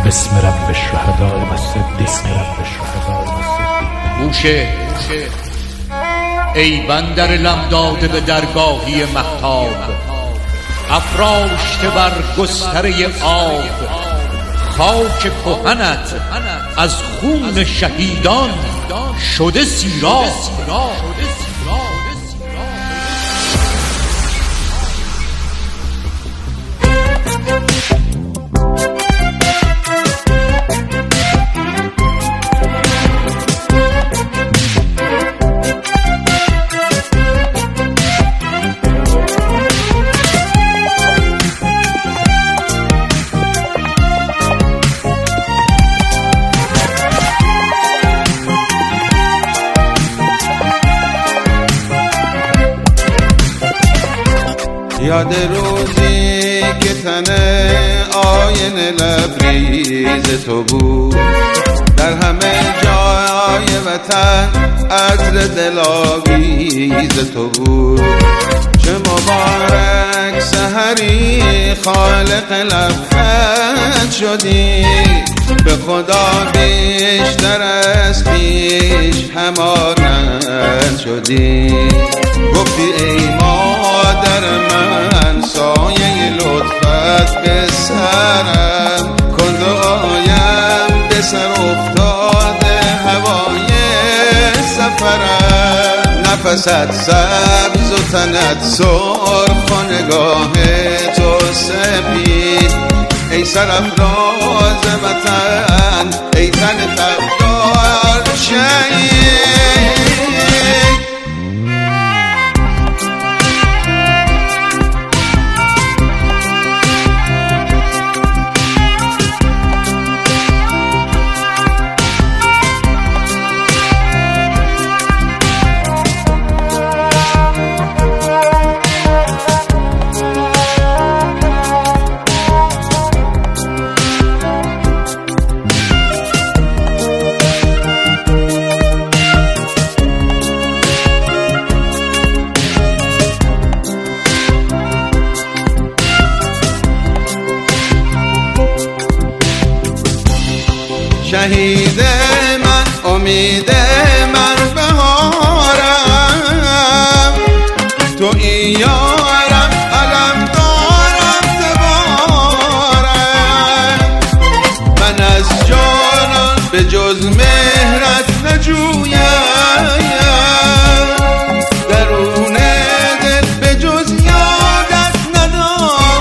بسم رب الشهداء و الصدیقین. موشه ای بندر لم داده به درگاهی مهتاب، افراشته بر گستره آب، خاک کهنت از خون شهیدان شده سیراب. یاد روزی که تن آینه لبریز تو بود، در همه جای وطن عطر دلاویز تو بود. چه مبارک سحری خالق لبخند شدی، به خدا بیشتر از پیش همانند شدی. گفتی ای مادر من سایه لطفت به سرم کن، دعایم به سر افتاده هوای سفرم. نفست سبز و تنت سرخ و نگاه تو سپید، ای سرافراز وطن ای تن تبدار شهید. شهید من امید من بهارم، تو این یارم علم دارم زبارم. من از جانان به جز مهرت نجویم، درون دل به جز یادت ندارم.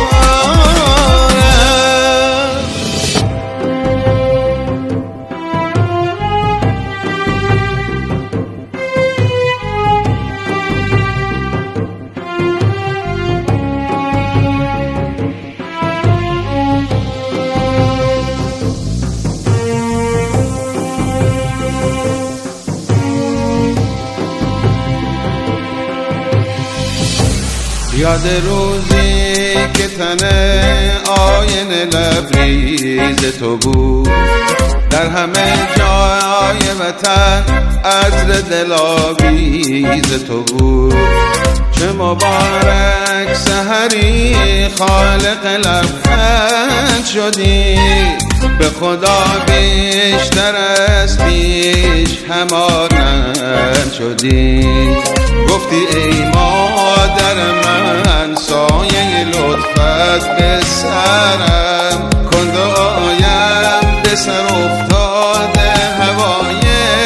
یاد روزی که تن آینه لبریز تو بود، در همه جای وطن عطر دلاویز تو بود. چه مبارک سحری خالق لبخند شدی، به خدا بیشتر از پیش همانند شدی. گفتی ای مادر من سایه لطفت به سرم کن، دعایم به سر افتاده هوای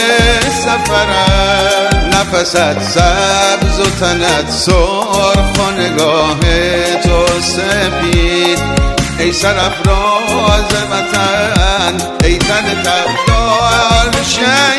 سفرم. نفست سبز و تنت سرخ و نگاه تو سپید، ای سرافراز وطن ای تن تبدار شهید.